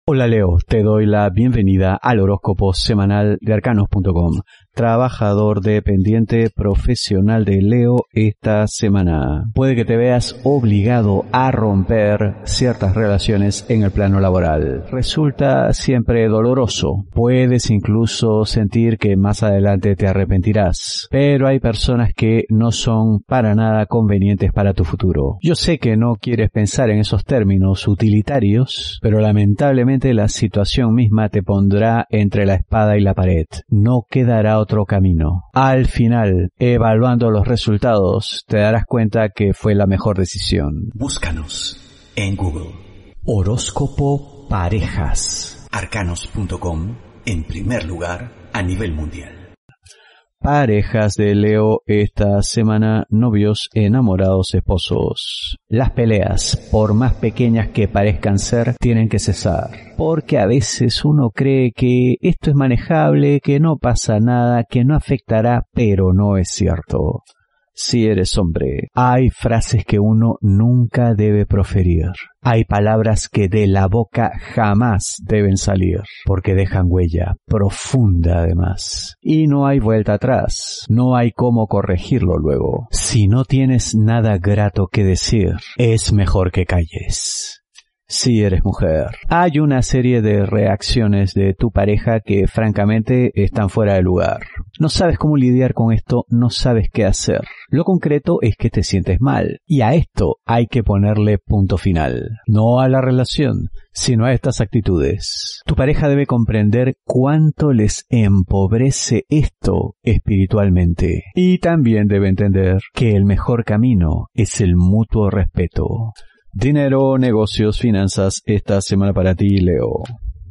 Hola Leo, te doy la bienvenida al horóscopo semanal de Arcanos.com. Trabajador dependiente profesional de Leo esta semana. Puede que te veas obligado a romper ciertas relaciones en el plano laboral. Resulta siempre doloroso. Puedes incluso sentir que más adelante te arrepentirás. Pero hay personas que no son para nada convenientes para tu futuro. Yo sé que no quieres pensar en esos términos utilitarios, pero lamentablemente la situación misma te pondrá entre la espada y la pared. No quedará otro camino. Al final, evaluando los resultados, te darás cuenta que fue la mejor decisión. Búscanos en Google. Horóscopo Parejas. Arcanos.com en primer lugar a nivel mundial. Parejas de Leo esta semana, novios, enamorados, esposos. Las peleas, por más pequeñas que parezcan ser, tienen que cesar. Porque a veces uno cree que esto es manejable, que no pasa nada, que no afectará, pero no es cierto. Si eres hombre, hay frases que uno nunca debe proferir. Hay palabras que de la boca jamás deben salir, porque dejan huella, profunda además. Y no hay vuelta atrás, no hay cómo corregirlo luego. Si no tienes nada grato que decir, es mejor que calles. Si eres mujer, hay una serie de reacciones de tu pareja que francamente están fuera de lugar. No sabes cómo lidiar con esto, no sabes qué hacer. Lo concreto es que te sientes mal, y a esto hay que ponerle punto final. No a la relación, sino a estas actitudes. Tu pareja debe comprender cuánto les empobrece esto espiritualmente. Y también debe entender que el mejor camino es el mutuo respeto. Dinero, negocios, finanzas, esta semana para ti, Leo.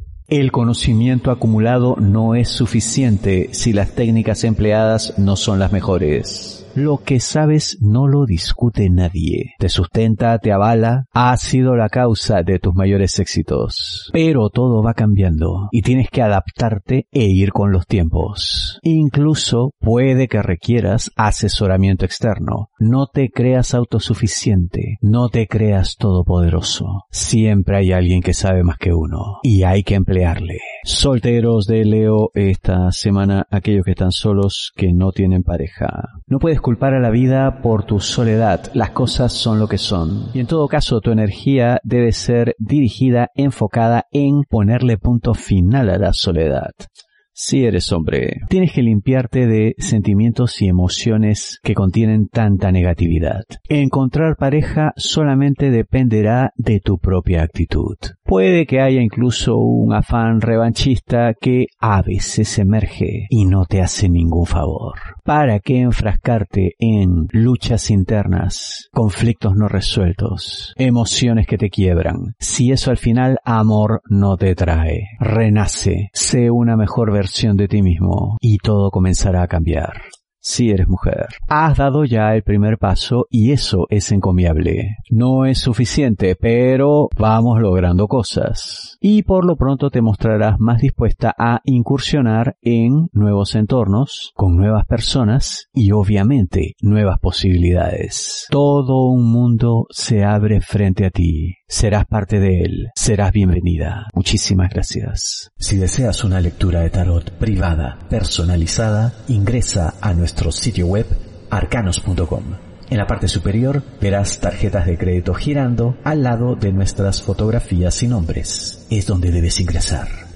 El conocimiento acumulado no es suficiente si las técnicas empleadas no son las mejores. Lo que sabes no lo discute nadie. Te sustenta, te avala, ha sido la causa de tus mayores éxitos. Pero todo va cambiando y tienes que adaptarte e ir con los tiempos. Incluso puede que requieras asesoramiento externo. No te creas autosuficiente, no te creas todopoderoso. Siempre hay alguien que sabe más que uno y hay que emplearle. Solteros de Leo esta semana, aquellos que están solos, que no tienen pareja. No puedes culpar a la vida por tu soledad. Las cosas son lo que son. Y en todo caso, tu energía debe ser dirigida, enfocada en ponerle punto final a la soledad. Si eres hombre, tienes que limpiarte de sentimientos y emociones que contienen tanta negatividad. Encontrar pareja solamente dependerá de tu propia actitud. Puede que haya incluso un afán revanchista que a veces emerge y no te hace ningún favor. ¿Para qué enfrascarte en luchas internas, conflictos no resueltos, emociones que te quiebran? Si eso al final amor no te trae. Renace, sé una mejor versión de ti mismo y todo comenzará a cambiar. Si eres mujer, has dado ya el primer paso y eso es encomiable. No es suficiente, pero vamos logrando cosas. Y por lo pronto te mostrarás más dispuesta a incursionar en nuevos entornos, con nuevas personas y obviamente nuevas posibilidades. Todo un mundo se abre frente a ti. Serás parte de él. Serás bienvenida. Muchísimas gracias. Si deseas una lectura de tarot privada, personalizada, ingresa a nuestro sitio web arcanos.com. En la parte superior verás tarjetas de crédito girando al lado de nuestras fotografías y nombres. Es donde debes ingresar.